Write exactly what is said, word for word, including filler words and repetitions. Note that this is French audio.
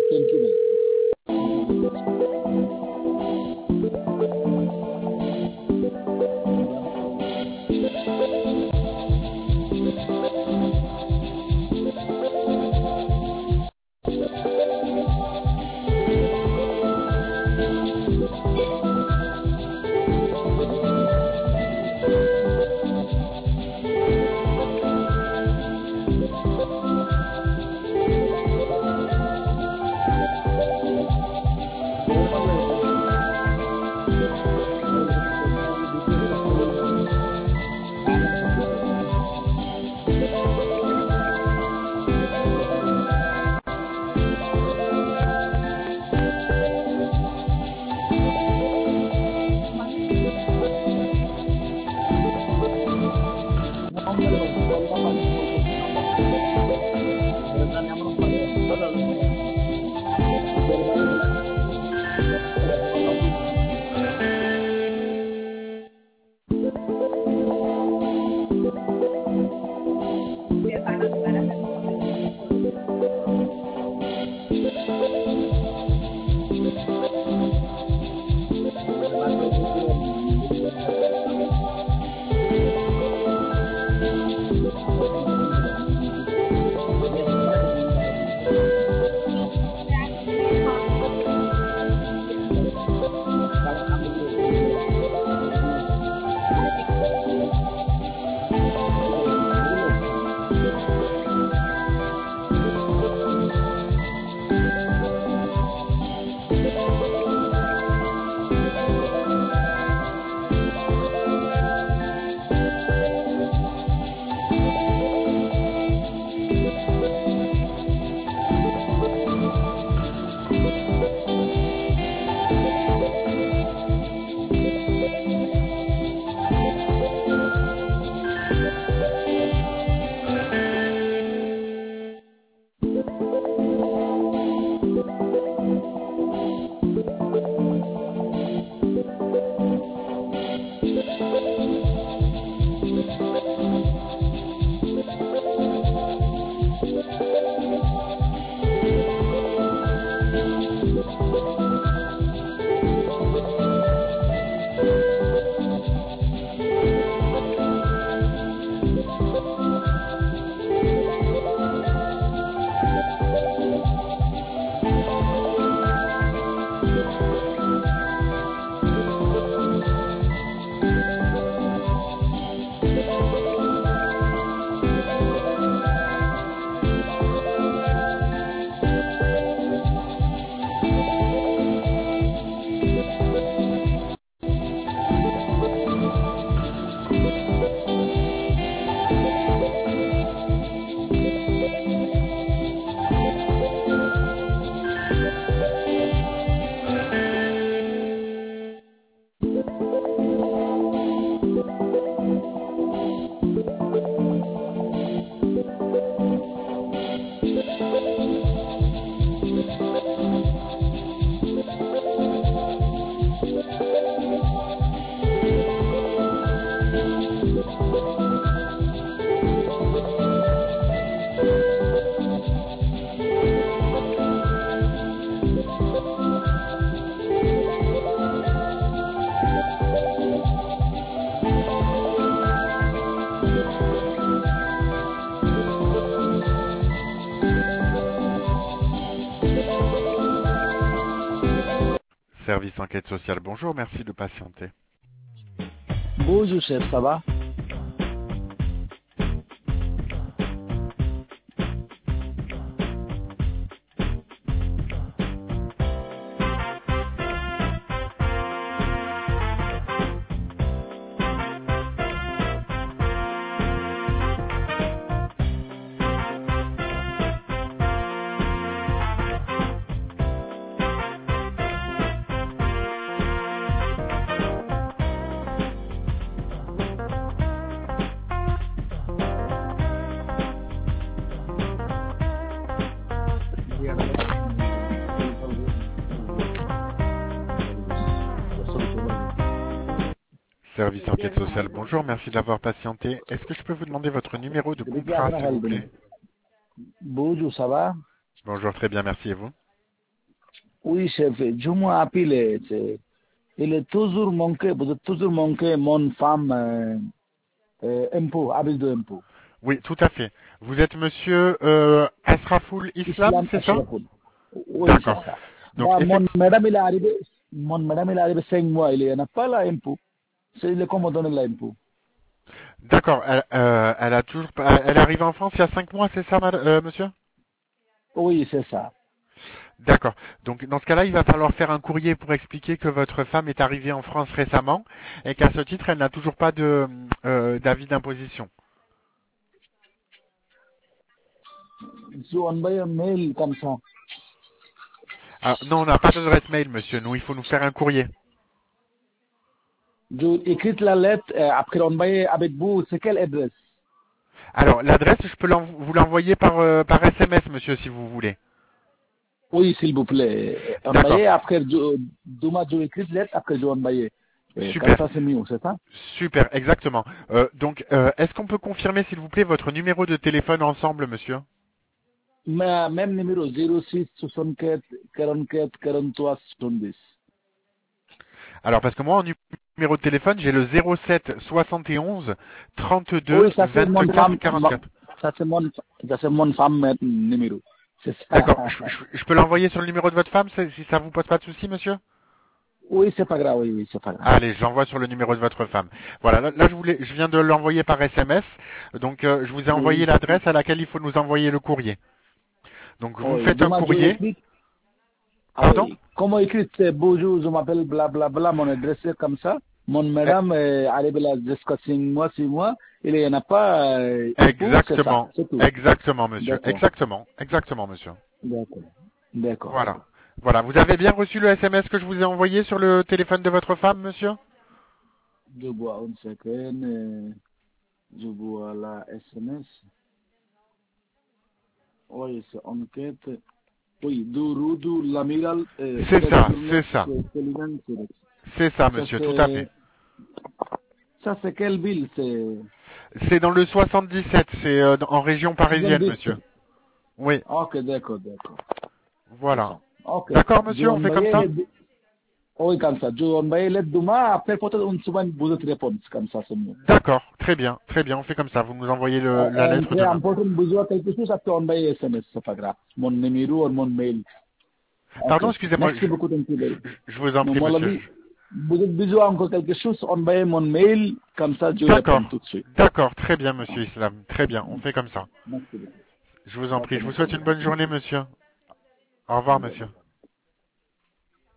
Thank you, ma'am. Service enquête sociale, bonjour, merci de patienter. Bonjour chef, ça va? Service enquête sociale, bonjour, merci d'avoir patienté. Est-ce que je peux vous demander votre numéro de contrat, s'il vous plaît? Bonjour, ça va? Bonjour, très bien, merci, et vous? Oui, chef, je m'appelle, c'est, il est toujours manqué, vous êtes toujours manqué mon femme, euh, euh, impôt, avec de impôt. Oui, tout à fait. Vous êtes monsieur euh, Asrafoul Islam, Islam c'est ça? Ashraful. Oui, c'est D'accord. ça. Donc, Bah, mon effectivement. madame, il est arrivé, mon madame, il est arrivé cinq mois, il n'a pas l'impôt. C'est le comment donner l'impôt. D'accord. Elle, euh, elle a toujours pas. Elle arrive en France il y a cinq mois, c'est ça, mad- euh, monsieur? Oui, c'est ça. D'accord. Donc dans ce cas-là, il va falloir faire un courrier pour expliquer que votre femme est arrivée en France récemment et qu'à ce titre, elle n'a toujours pas de euh, d'avis d'imposition. Je envoie un mail comme ça. Alors non, on n'a pas d'adresse mail, monsieur. Nous, il faut nous faire un courrier. Je écris la lettre, euh, après envoyer avec vous, c'est quelle adresse? Alors l'adresse, je peux l'en- vous l'envoyer par euh, par S M S, monsieur, si vous voulez. Oui, s'il vous plaît. D'accord. Envoyez après, je, demain, je écris la lettre, après je envoyer. Euh, Comme Super. ça, c'est mieux, c'est ça? Super, exactement. Euh, donc, euh, est-ce qu'on peut confirmer, s'il vous plaît, votre numéro de téléphone ensemble, monsieur? Mais, même numéro zéro six soixante-quatre quarante-quatre quarante-trois soixante-dix. Alors, parce que moi, en nu- numéro de téléphone, j'ai le zéro sept soixante et onze trente-deux Oui, ça c'est mon vingt-quatre femme, mon- quarante-quatre. ça c'est mon, ça c'est mon femme euh, numéro. C'est ça. D'accord. Je, je- je peux l'envoyer sur le numéro de votre femme, si si ça vous pose pas de souci, monsieur? Oui, c'est pas grave, oui, oui, c'est pas grave. Allez, j'envoie sur le numéro de votre femme. Voilà, là, là, je, voulais, je viens de l'envoyer par S M S. Donc, euh, je vous ai envoyé Oui, l'adresse à laquelle il faut nous envoyer le courrier. Donc, vous oui. faites un Demain, je courrier. écris. Ah Pardon? oui. Comment écrire, c'est bonjour, je m'appelle bla bla bla, mon adresse est comme ça. Mon Eh, madame est arrivée là jusqu'à cinq mois, six mois. Il n'y en a pas euh, impôt, c'est ça, Exactement. c'est tout. Exactement, monsieur. D'accord, Exactement. Exactement, monsieur. d'accord, d'accord, Voilà. d'accord. Voilà. Vous avez bien reçu le S M S que je vous ai envoyé sur le téléphone de votre femme, monsieur? Je vois une seconde, euh, je vois la S M S. Oui, c'est enquête. Oui, du Rudu Lamiral, euh, C'est Fred ça, Gourmet, c'est ça. c'est Sullivan, c'est C'est ça, ça. monsieur, tout à fait. C'est, ça c'est quelle ville? C'est C'est dans le soixante-dix-sept, c'est euh, en région parisienne, soixante-dix. monsieur. Oui, Ok, d'accord, d'accord. C'est voilà. ça. Ok. D'accord, Je monsieur, on fait comme envoyais ça? les, oui, comme ça. Je envoyais les demain, après peut-être une semaine, vous êtes réponse, comme ça, c'est mieux. D'accord, très bien, très bien, on fait comme ça. Vous nous envoyez le- la Euh, lettre Très demain. important, besoin quelque chose, après envoyer S M S, c'est pas grave. Mon numéro ou mon mail. Ok. Pardon, excusez-moi, Merci je, beaucoup, thank you very much. je- je vous en Mais prie, mon monsieur. avis, vous êtes besoin encore quelque chose, envoyez mon mail, comme ça, je réponds D'accord, tout de suite. d'accord, très bien, monsieur Islam. Très bien, on fait comme ça. Merci beaucoup. Je vous en Ok, prie. Je vous merci souhaite une beaucoup. bonne journée, monsieur. Au revoir, monsieur.